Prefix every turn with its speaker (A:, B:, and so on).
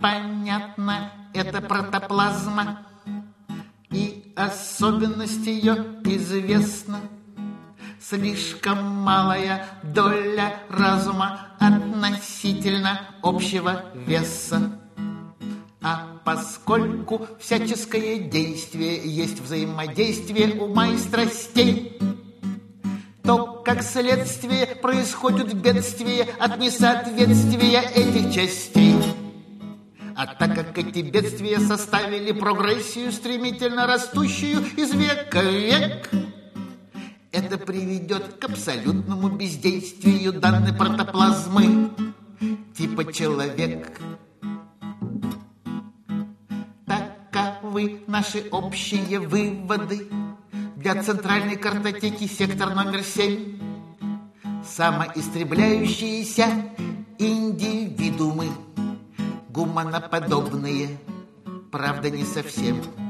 A: понятно, это протоплазма, и особенность ее известна. Слишком малая доля разума относительно общего веса. А поскольку всяческое действие есть взаимодействие ума и страстей, то, как следствие, происходят бедствия от несоответствия этих частей. А так как эти бедствия составили прогрессию, стремительно растущую из века в век, это приведет к абсолютному бездействию данной протоплазмы типа человек. Таковы наши общие выводы для центральной картотеки сектор номер 7. Самоистребляющиеся индивидуумы, гуманоподобные, правда, не совсем.